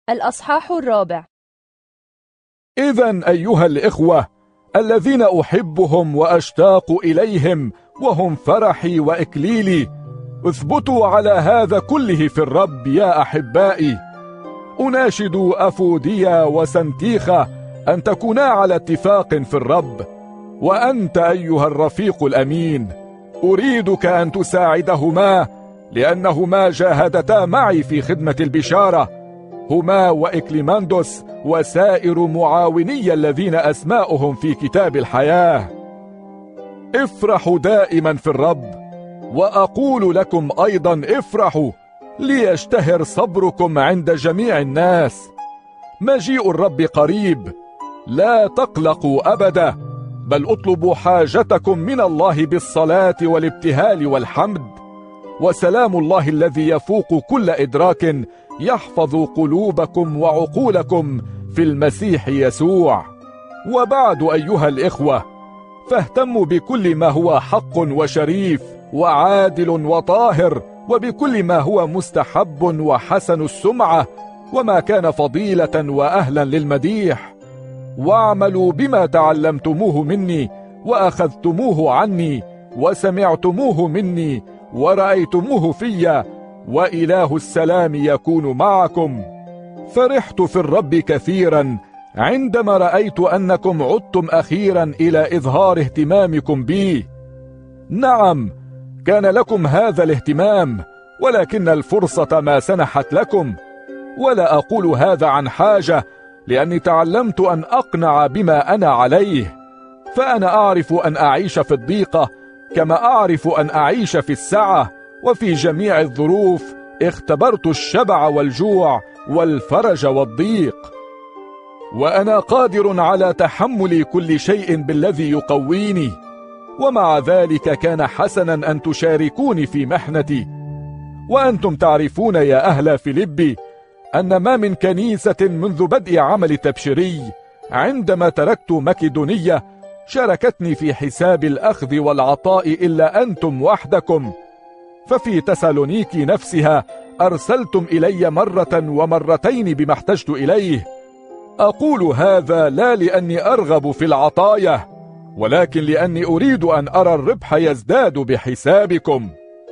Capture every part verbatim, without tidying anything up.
الأصحاح الرابع. إذن أيها الإخوة الذين أحبهم وأشتاق إليهم وهم فرحي وإكليلي، اثبتوا على هذا كله في الرب يا أحبائي. أناشد أفوديا وسنتيخة أن تكونا على اتفاق في الرب، وأنت أيها الرفيق الأمين أريدك أن تساعدهما، لأنهما جاهدتا معي في خدمة البشارة، هما وإكليماندوس وسائر معاوني الذين أسماؤهم في كتاب الحياة. افرحوا دائما في الرب، وأقول لكم أيضا افرحوا، ليشتهر صبركم عند جميع الناس. مجيء الرب قريب، لا تقلقوا أبدا، بل اطلبوا حاجتكم من الله بالصلاة والابتهال والحمد، وسلام الله الذي يفوق كل إدراك يحفظ قلوبكم وعقولكم في المسيح يسوع. وبعد أيها الإخوة، فاهتموا بكل ما هو حق وشريف وعادل وطاهر، وبكل ما هو مستحب وحسن السمعة، وما كان فضيلة وأهلا للمديح. واعملوا بما تعلمتموه مني وأخذتموه عني وسمعتموه مني ورأيتموه في، وإله السلام يكون معكم. فرحت في الرب كثيرا عندما رأيت أنكم عدتم أخيرا إلى إظهار اهتمامكم بي. نعم، كان لكم هذا الاهتمام، ولكن الفرصة ما سنحت لكم. ولا أقول هذا عن حاجة، لأني تعلمت أن أقنع بما أنا عليه، فأنا أعرف أن أعيش في الضيقة كما أعرف أن أعيش في السعة، وفي جميع الظروف اختبرت الشبع والجوع والفرج والضيق، وأنا قادر على تحمل كل شيء بالذي يقويني. ومع ذلك كان حسنا أن تشاركوني في محنتي. وأنتم تعرفون يا أهل فيلبي أن ما من كنيسة منذ بدء عمل تبشيري عندما تركت مكدونية شاركتني في حساب الأخذ والعطاء إلا أنتم وحدكم. ففي تسالونيكي نفسها أرسلتم إلي مرة ومرتين بما احتجت إليه. أقول هذا لا لأني أرغب في العطايا، ولكن لأني أريد أن أرى الربح يزداد بحسابكم.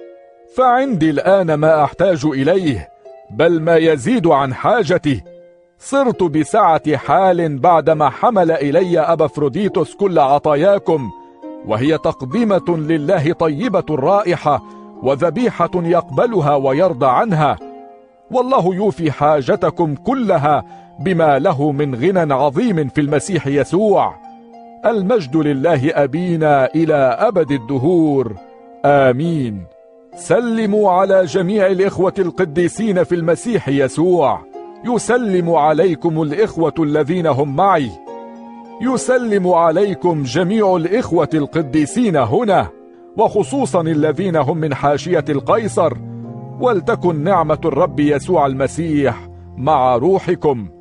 فعندي الآن ما أحتاج إليه، بل ما يزيد عن حاجتي. صرت بسعة حال بعدما حمل إلي أبافروديتوس كل عطاياكم، وهي تقدمة لله طيبة الرائحة وذبيحة يقبلها ويرضى عنها. والله يوفي حاجتكم كلها بما له من غنى عظيم في المسيح يسوع. المجد لله أبينا إلى أبد الدهور، آمين. سلموا على جميع الإخوة القديسين في المسيح يسوع. يسلم عليكم الإخوة الذين هم معي. يسلم عليكم جميع الإخوة القديسين هنا، وخصوصا الذين هم من حاشية القيصر. ولتكن نعمة الرب يسوع المسيح مع روحكم.